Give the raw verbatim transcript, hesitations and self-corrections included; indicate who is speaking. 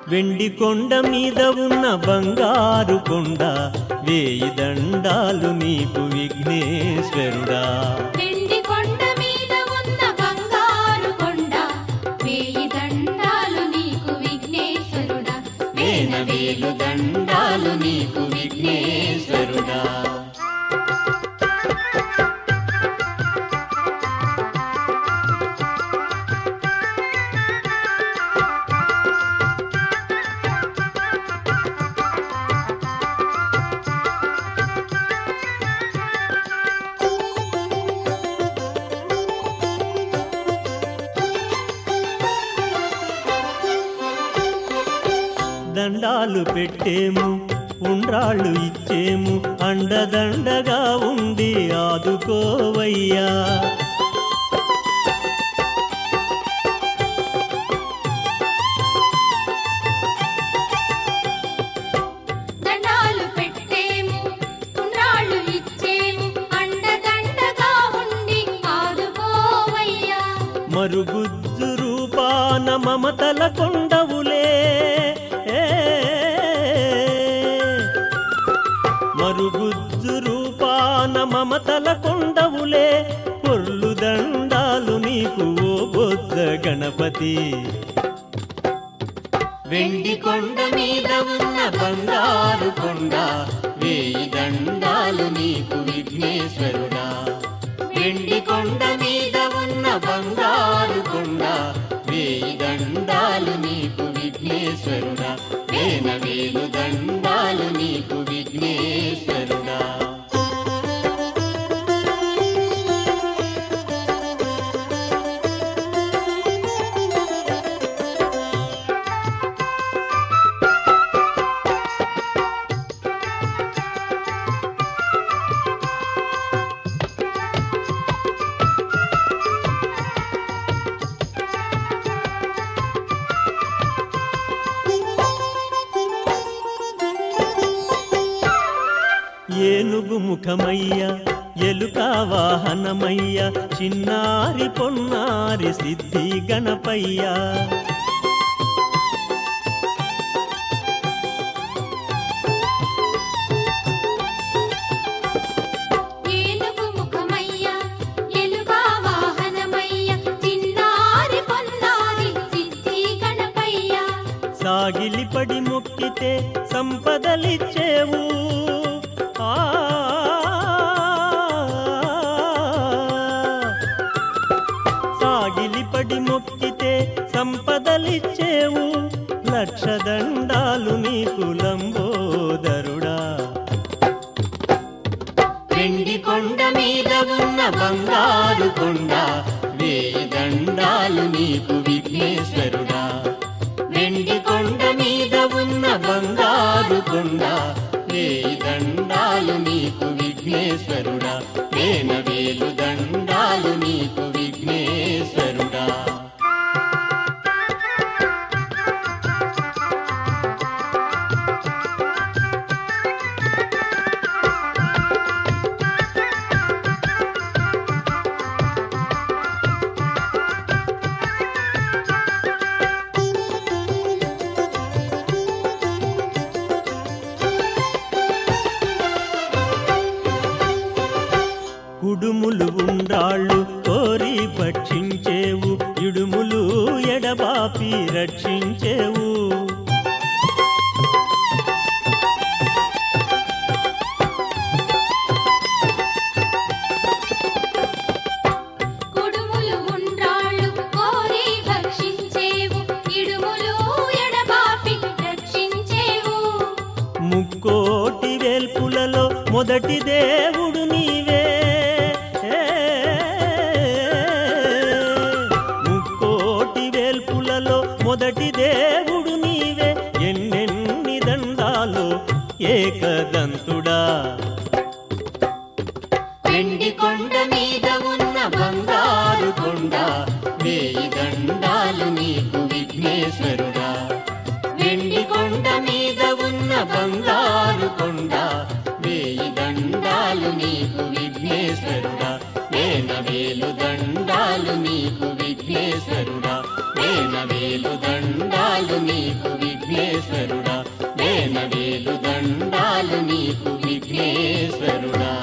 Speaker 1: వెండి కొండ మీద ఉన్న బంగారు కొండ వేయి దండాలు నీకు విఘ్నేశ్వరుడా.
Speaker 2: వెండి కొండ మీద ఉన్న బంగారు కొండ వేయి దండాలు నీకు విఘ్నేశ్వరుడా.
Speaker 1: వేల వేలు దండాలు నీకు విఘ్నేశ్వరుడా. దండాలు పెట్టేము ఉండ్రాళ్ళు ఇచ్చేము అండదండగా ఉండి ఆదుకోవయ్యా.
Speaker 2: దండాలు పెట్టేము ఉండ్రాళ్ళు ఇచ్చేము అండదండగా ఉండి ఆదుకోవయ్యా.
Speaker 1: మరుగుజ్జు రూపాన మమతల కొండవులే మరుగుజ్జు రూపాన మమతల కొండవులే పొర్లు దండాలు నీకు ఓ బొజ్జ గణపతి. వెండి కొండ మీద ఉన్న బంగారు కొండ వేయి దండాలు నీకు విఘ్నేశ్వరుడా. వెండి కొండ మీద ఉన్న బంగారు కొండ వేయి దండాలు నీకు విఘ్నేశ్వరుడా. వేల వేలు దండాలు నీకు విఘ్నేశ్వరుడా. ఏనుగు ముఖమయ్య ఎలుక వాహనమయ్య చిన్నారి పొన్నారి సిద్ధి గణపయ్య.
Speaker 2: ఏనుగు ముఖమయ్య ఎలుక వాహనమయ్య చిన్నారి పొన్నారి సిద్ధి గణపయ్య.
Speaker 1: సాగిలిపడి మొక్కితే సంపదలిచ్చేవు సాగిలిపడి మొక్కితే సంపదలిచ్చేవు లక్ష దండాలు నీకు లంబోదరుడా. వెండి కొండ మీద ఉన్న బంగారు కొండ వేయి దండాలు నీకు విఘ్నేశ్వరుడా. వెండి కొండ మీద ఉన్న బంగారు కొండ వేయి దండాలు నీకు విఘ్నేశ్వరుడా. వేల వేలు దండాలు నీకు విఘ్నేశ్వరుడా. కుడుములు ఉండ్రాళ్ళు కోరి భక్షించేవు ఇడుములు ఎడబాపి రక్షించేవు.
Speaker 2: కుడుములు ఉండ్రాళ్ళు కోరి భక్షించేవు ఇడుములు ఎడబాపి రక్షించేవు.
Speaker 1: ముక్కోటి వేల్పులలో మొదటి దేవుడు నీవే. ముక్కోటి వేల్పులలో మొదటి దేవుడు నీవే. ఎన్నెన్ని దండాలు ఏకదంతుడా. వెండి కొండ మీద ఉన్న బంగారు కొండ వేయి దండాలు నీకు విఘ్నేశ్వరుడా. వెండి కొండ మీద ఉన్న బంగారు కొండ వేయి దండాలు నీకు విఘ్నేశ్వరుడా. వేనవేలు దండాలు నీకు విఘ్నేశ్వరుడా వేనవేలు దండాలు నీకు విఘ్నేశ్వరుడా వేనవేలు దండాలు నీకు విఘ్నేశ్వరుడా